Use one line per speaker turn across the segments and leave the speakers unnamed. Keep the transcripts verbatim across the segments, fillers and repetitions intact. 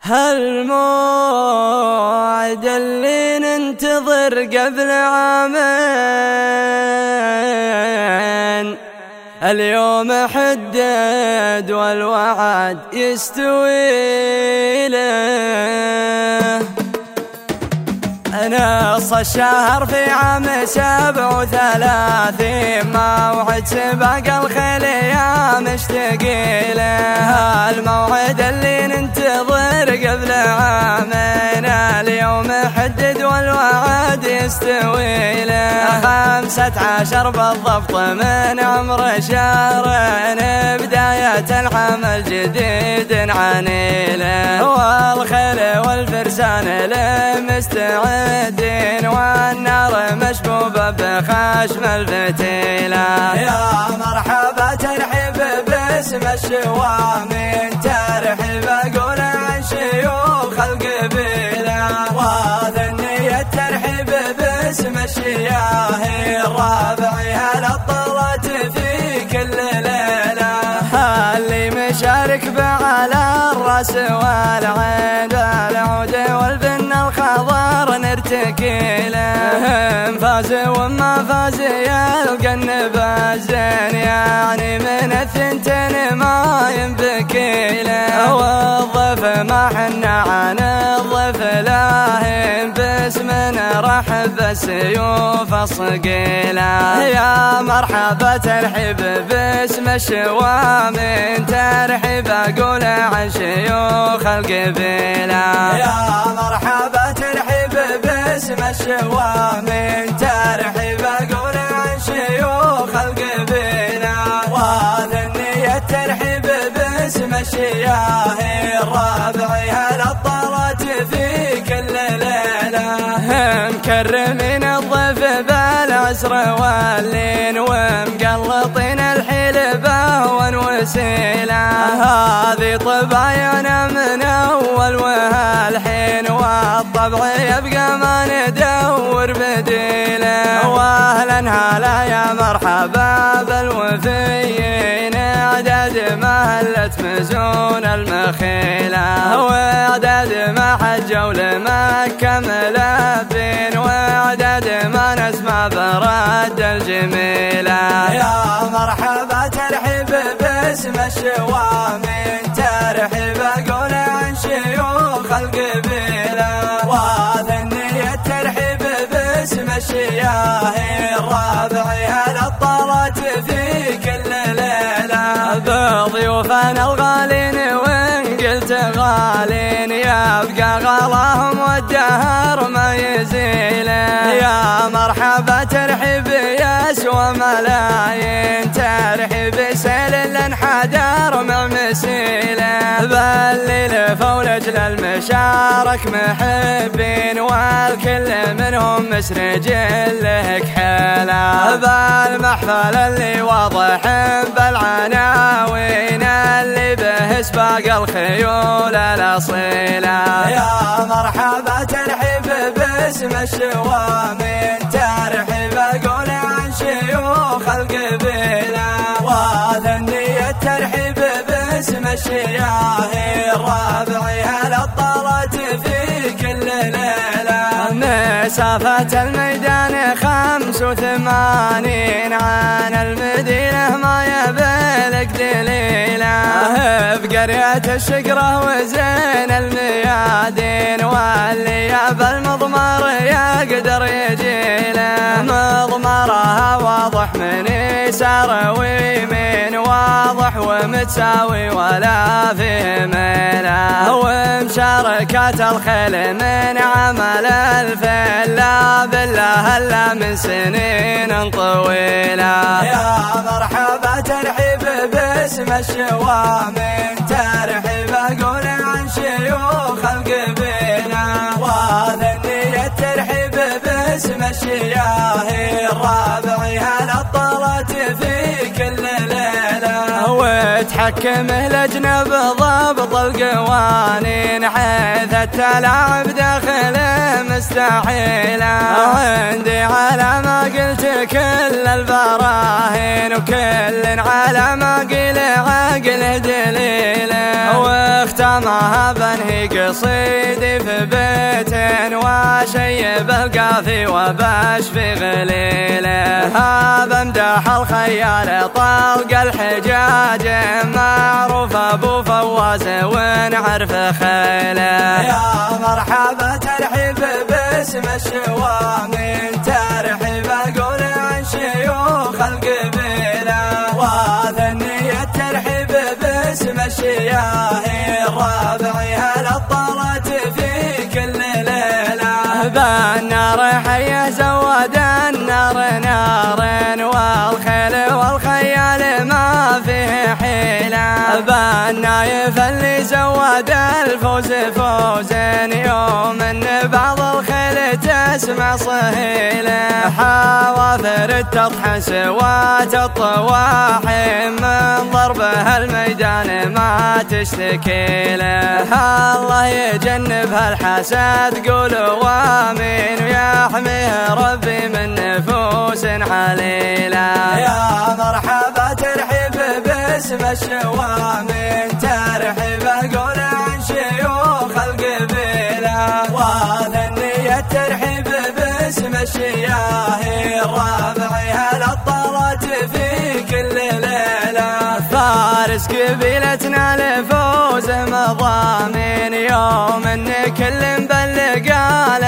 هالموعد اللي ننتظر قبل عامين اليوم حدد والوعد يستوي له. نص الشهر في عام سبع وثلاثين موعد سباق الخيل يا مشتاقي له. الموعد اللي ننتظر قبل عامين اليوم حدد والوعد يستوي له. خمسة عشر بالضبط من عمر شهرين بداية العام الجديد نعاني له. والخيل والفرسان لمستعدين والنار مشبوبة بخشم الفتيلة. يا مرحبا ترحيب باسم الشوامين ترحيب أقول عن شيوخ القبيلة. وثنية ترحيب باسم الشياهي الرابعي هلا اطلت في كل ليلة. اللي مشارك بعلى الراس والعين العود والبن الخضر نرتكي له. فاز وما فاز يلقى النباز زين يعني من الثنتين ما ينبكي له. والضيف ما حنا عن الضيف لاهين باسمنا رحب السيوف الصقيلة. يا مرحبا ترحيب باسم الشوامين ترحيب أقول عن شيوخ القبيلة. يا مرحبا ترحيب باسم الشوامين ترحيب أقول عن شيوخ القبيلة. وثنية ترحيب باسم الشياهي الرابعي هلا اطلت في كل ليلة. مكرمين الضيف بالعسر واللين ومقلطين الحلبة والوسيلة. هذه طبايعنا من أول وهالحين والطبع يبقى ما ندور بديله. واهلا هلا يا مرحبا بالوفيين اعداد ما هلت مزون المخيلة. واعداد ما حجوا لمكة ملابين واعداد ما نسمع برد الجميلة. يا مرحبا ترحيب باسم الشوامين ترحيب أقول عن شيوخ القبيلة. وثنية ترحيب باسم الشياهي الرابعي هلا اطلت في كل ليلة. بضيوفنا الغالين وإن قلت غالين يبقى غلاهم والدهر ما يزيله. يا مرحبا ترحيب يسوى ملايين ترحيب سيل الانحدار مع مسيله. بالليل فولج للمشارك محبين والكل منهم مسرج له كحيله. بالمحفل اللي واضح بالعناوين اللي به سباق الخيول الاصيله. يا مرحبا ترحيب باسم الشوامين ترحيب اقول عن شيوخ القبيله. وثنية ترحيب باسم الشياهي الرابعي هلا اطلت في كل ليلة. مسافة الميدان خمس وثمانين عن المدينة ما يبلغ دليلة. بقرية الشقرة وزين الميادين واللي يابى المضمار يقدر يجيله. مضمرها واضح من يسار ويمين واضح ومتساوي ولا فيه ميله. ومشاركة الخيل من عمل الفيل لا بالله الا من سنين طويلة. يا مرحبا ترحيب باسم الشوامين ترحيب اقول عن شيوخ القبيلة. وثنية ترحيب باسم الشياهي الرابعي هلا اطلت في كل ليلة. وتحكمه لجنة بضبط القوانين، حيث التلاعب داخله مستحيلة. عندي على ما قلت كل البراهين، وكل على ما قيل عقله دليله، واختمها بنهي قصيدي في بيتين، واشيب القافي وبشفي غليله. هذا امدح الخيال طلق الحجاج، معروف ابو فواز ونعرف خيله. يا مرحبا ترحيب باسم الشوامين، ترحيب اقول عن شيوخ القبيله، وثنية ترحيب باسم الشياهين، ربعي هلا طلت في كل ليله. بالنار حيه زود النار نار، والخيل والخيال ما فيه حيله. بالنايف اللي زود الفوز فوز، يوم ان بعض الخيل تسمع صهيله. حوافر تطحن سوات الطواحين، من ضربها الميدان ما تشتكي له. الله يجنبها الحسد قولوا امين، ويحميه ربي من نفوس عليله. يا مرحبا ترحيب باسم الشوامين، ترحيب اقول عن شيوخ القبيله، وثنية ترحيب باسم الشياهين، ربعي هلا طلت في كل ليله. فارس قبيلتنا لفوزه مضامين، يوم ان كل مبلغ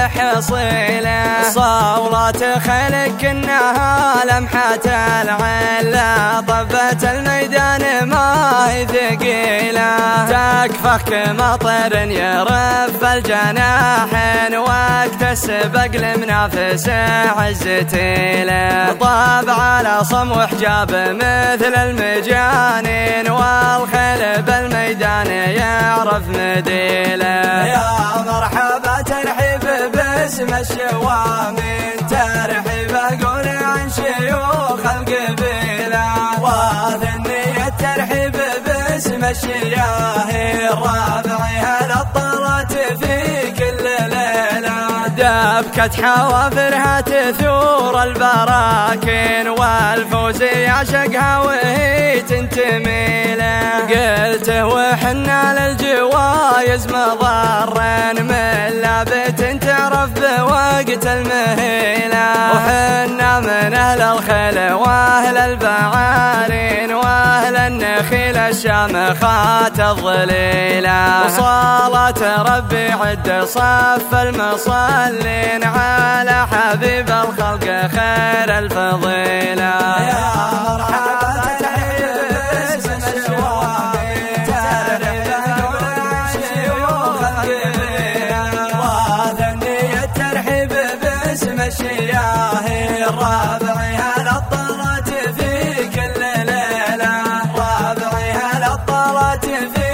الحصيله. صولات خيلك كنها لمحة العين، لا طبت الميدان ما هي ثقيله. تكفخ كمطر يرف الجناحين، وقت السبق لمنافس عزتيله. طاب على صم وحجاب مثل المجانين، والخيل بالميدان يعرف مديله. يا مرحبا ترحيب باسم الشوامين، ترحيب اقول عن شيوخ القبيله، وثنية ترحيب باسم الشياهين، ربعي هلا طلت في كل ليله. دبكة حوافرها تثور البراكين، والفوز يعشقها وهي تنتمي له. قلته وحنا للجوايز مضارين، من لابت تعرف بوقت المهيله. وحنا من اهل الخيل واهل البعارين، واهل النخيل الشامخات الظليله. وصلاة ربي عد صف المصلين، على حبيب الخلق خير الفضيله. يا مرحبا ترحيب باسم الشوامين، ترحيب اقول عن شيوخ القبيله، وثنية ترحيب باسم الشياهين، ربعي هلا طلت في كل ليله، ربعي هلا طلت في